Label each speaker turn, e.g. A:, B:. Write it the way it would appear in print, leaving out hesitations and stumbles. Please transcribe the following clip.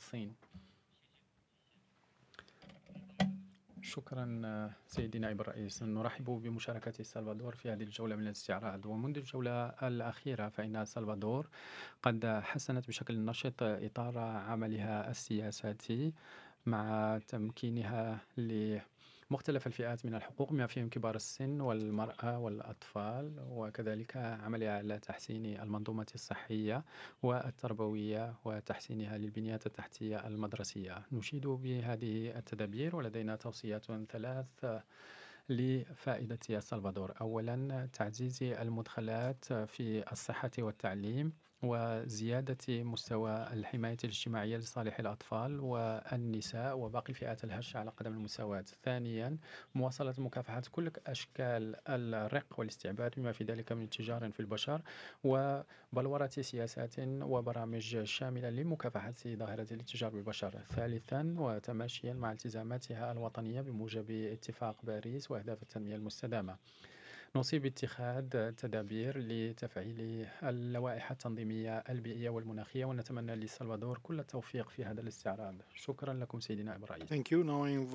A: الصين. شكرا سيدي نائب الرئيس. نرحب بمشاركة السلفادور في هذه الجولة من الاستعراض. ومنذ الجولة الأخيرة فإن السلفادور قد حسنت بشكل نشط إطار عملها السياساتي مع تمكينها لمختلف الفئات من الحقوق بما فيهم كبار السن والمرأة والأطفال، وكذلك عملها على تحسين المنظومة الصحية والتربوية وتحسينها للبنيات التحتية المدرسية. نشيد بهذه التدابير ولدينا توصيات ثلاث لفائدة السلفادور. أولا، تعزيز المدخلات في الصحة والتعليم وزيادة مستوى الحماية الاجتماعية لصالح الأطفال والنساء وباقي الفئات الهشة على قدم المساواة. ثانيا، مواصلة مكافحة كل أشكال الرق والاستعباد بما في ذلك من التجار في البشر، وبلورة سياسات وبرامج شاملة لمكافحة ظاهرة الاتجار بالبشر. ثالثا، وتماشيا مع التزاماتها الوطنية بموجب اتفاق باريس وأهداف التنمية المستدامة، نوصي باتخاذ تدابير لتفعيل اللوائح التنظيمية البيئية والمناخية، ونتمنى للسلفادور كل التوفيق في هذا الاستعراض. شكرا لكم سيدي نائب الرئيس.
B: Thank you. Now I invite